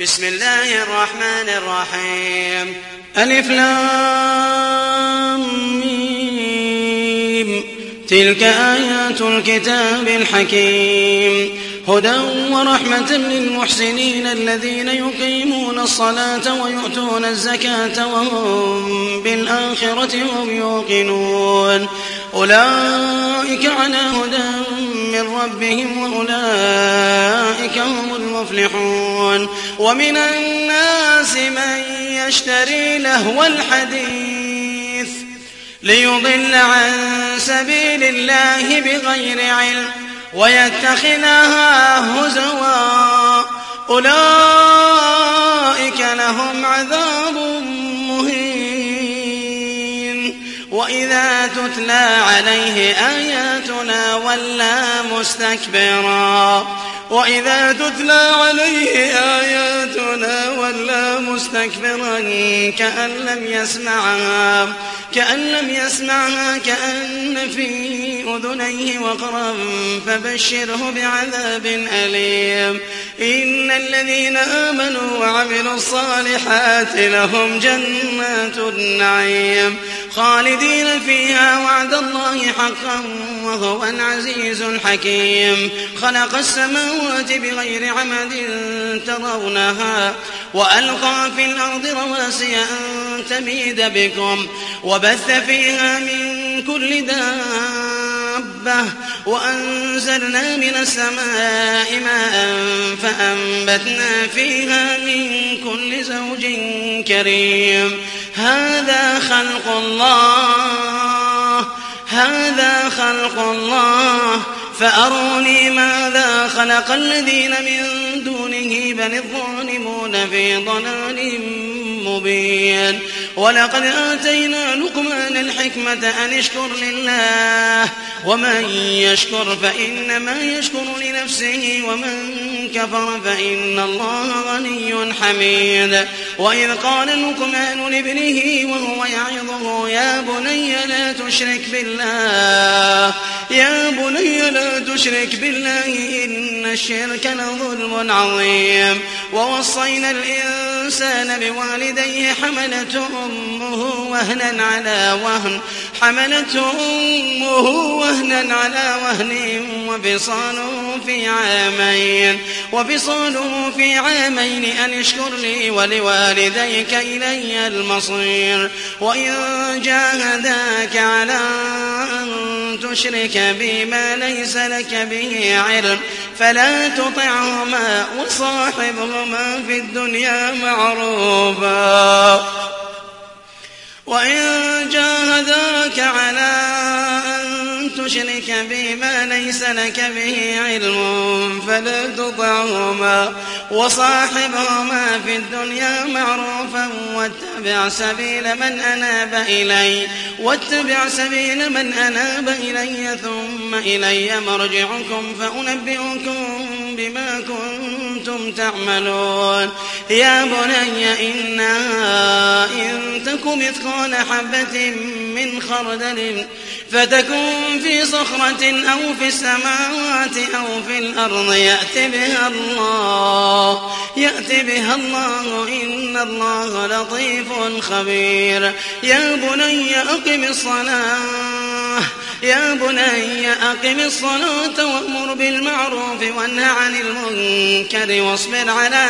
بسم الله الرحمن الرحيم. ألف لام ميم. تلك آيات الكتاب الحكيم. هدى ورحمة للمحسنين الذين يقيمون الصلاة ويؤتون الزكاة وهم بالآخرة هم يوقنون. أولئك على هدى من ربهم وأولئك هم المفلحون. ومن الناس من يشتري لهو الحديث ليضل عن سبيل الله بغير علم ويتخذها هزوا أولئك لهم عذاب مهين. وإذا تتلى عليه آياتنا ولى مستكبرا كأن لم يسمعها كأن في أذنيه وقرا فبشره بعذاب أليم. إن الذين آمنوا وعملوا الصالحات لهم جنات النعيم خالدين فيها وعد الله حقا وهو العزيز الحكيم. خلق السماوات بغير عمد ترونها وألقى في الأرض رواسي أن تميد بكم وبث فيها من كل دابة وأنزلنا من السماء ماء فأنبتنا فيها من كل زوج كريم. هذا خلق الله فأروني ماذا خلق الذين من دونه بل الظالمون في ضلال مبين. ولقد آتينا لقمان الحكمة أن اشكر لله ومن يشكر فإنما يشكر لنفسه ومن كفر فإن الله غني حميد. وإذ قال لقمان لابنه وهو يعظه يا بني لا تشرك بالله إن الشرك لظلم عظيم. ووصينا الإنسان بوالديه حملته أمه وهنا على وهن وفصاله في عامين أن اشكر لي ولوالديك إلي المصير. وإن جاهداك على أن تشرك بي ما ليس لك به علم فلا تطعهما وصاحبهما في الدنيا معروفا. وإن جاهداك على أن تشرك بي ما ليس لك به علم فلا تطعهما وصاحبهما في الدنيا معروفا واتبع سبيل من أناب إلي ثم إلي مرجعكم فأنبئكم بما كنتم تعملون. يا بني إنها إن تك مثقال حبة من خردل فتكن في صخرة أو في السماوات أو في الأرض يأت بها الله إن الله لطيف خبير. يا بني أقم الصلاة وأمر بالمعروف وانه عن المنكر واصبر على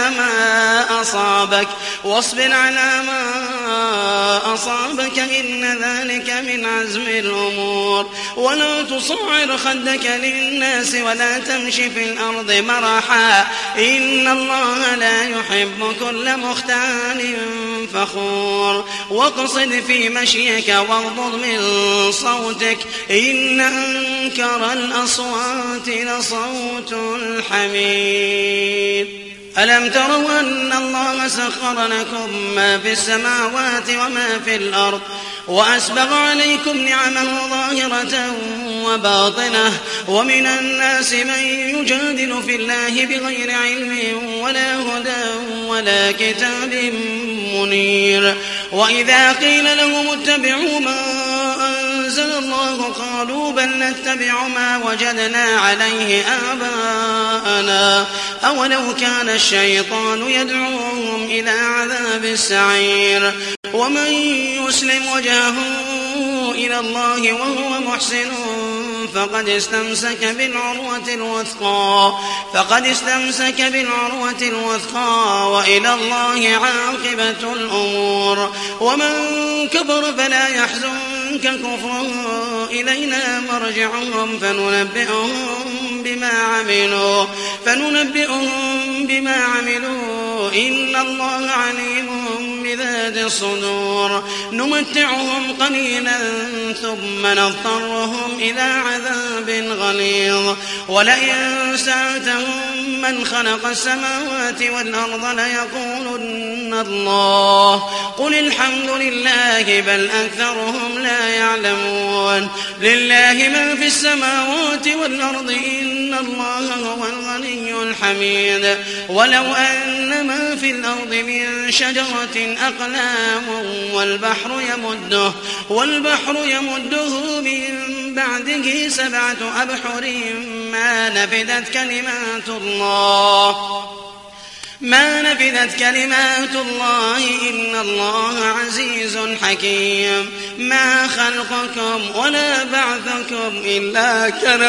ما أصابك إن ذلك من عزم الأمور. ولا تصعر خدك للناس ولا تمشي في الأرض مرحا إن الله لا يحب كل مختال فخور. واقصد في مشيك واغضض من صوتك إن أنكر الأصوات لصوت الحمير. ألم تروا أن الله سخر لكم ما في السماوات وما في الأرض وأسبغ عليكم نعمه ظاهرة وباطنة. ومن الناس من يجادل في الله بغير علم ولا هدى ولا كتاب منير. وإذا قيل لهم اتبعوا ما أنزل الله وقالوا بل نتبع ما وجدنا عليه آباءنا أولو كان الشيطان يدعوهم إلى عذاب السعير ومن يسلم وجهه إلى الله وهو محسن فقد استمسك بالعروة الوثقى وإلى الله عاقبة الأمور ومن كفر فلا يحزنك كفره إلينا مرجعهم فننبئهم بما عملوا إن الله عليم بذات الصدور نمتعهم قليلا ثم نضطرهم إلى عذاب غليظ ولئن سألتهم من خلق السماوات والأرض ليقولن الله قل الحمد لله بل أكثرهم لا يعلمون لله من في السماوات والأرض إن الله هو الغني الحميد ولو أن ما في الأرض من شجرة أقلام والبحر يمده من بعده 7 أبحر ما نفدت كلمات الله إن الله عزيز حكيم ما خلقكم ولا بعثكم إلا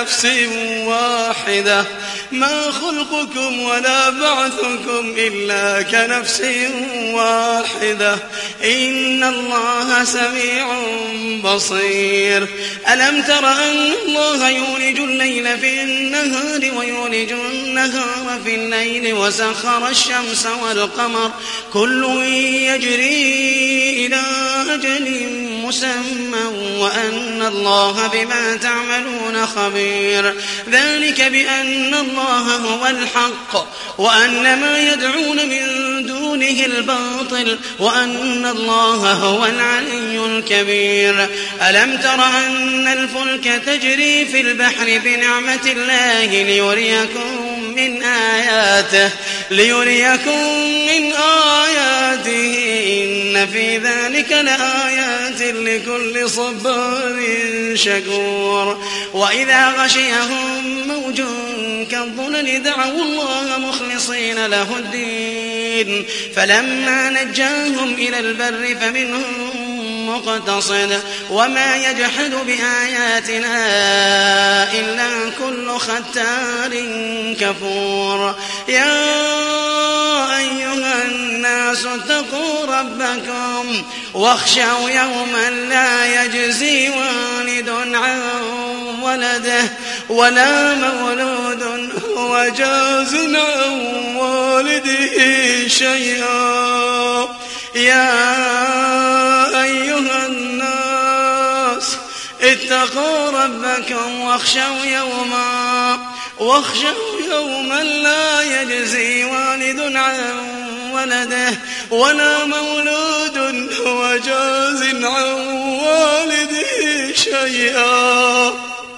كنفس واحدة إن الله سميع بصير ألم تر أن الله يولج الليل في النهار ويولج النهار في الليل وسخر الشمس والقمر كل يجري إلى أجل مسمى وأن الله بما تعملون خبير ذلك بأن الله هو الحق وأن ما يدعون من دونه الباطل وأن الله هو العلي الكبير ألم تر أن الفلك تجري في البحر بنعمة الله ليريكم من آياته إن في ذلك لآيات لكل صبار شكور وإذا غشيهم موج كالظلل دعوا الله مخلصين له الدين فلما نجاهم إلى البر فمنهم مقتصد وما يجحد بآياتنا إلا كل ختار كفور يا أيها الناس اتقوا ربكم واخشوا يوما لا يجزي والد عن ولده ولا مولود هو جاز عن والده شيئا يا أيها الناس اتقوا ربكم واخشوا يوما لا يجزي والد عن ولده ولا مولود هو جاز عن والده شيئا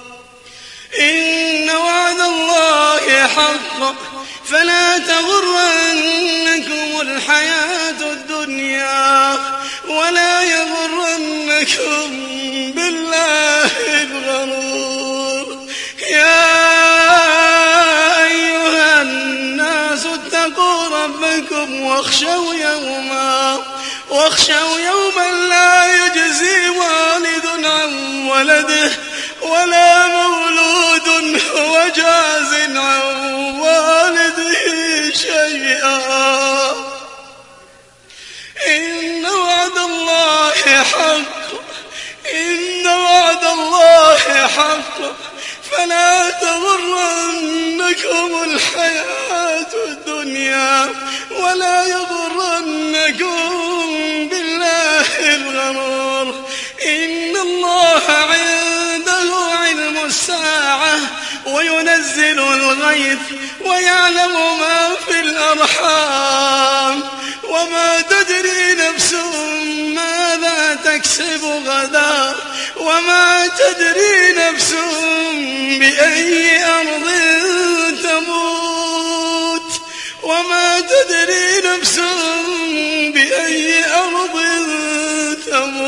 إن وعد الله حق فلا تغرنكم الحياة الدنيا ولا يغرنكم بالله الغرور يا أيها الناس اتقوا ربكم واخشوا يوما لا يجزي والد عن ولده ولا مولود هو جاز عن والده شيئا إن وعد الله حق فلا تغرنكم الحياة الدنيا ولا يغرنكم بالله الغرور إن الله عنده علم الساعة وينزل الغيث ويعلم ما في الأرحام وما تدري نفس ماذا تكسب غدا وما تدري نفس بأي أرض تموت وما تدري نفس بأي أرض تموت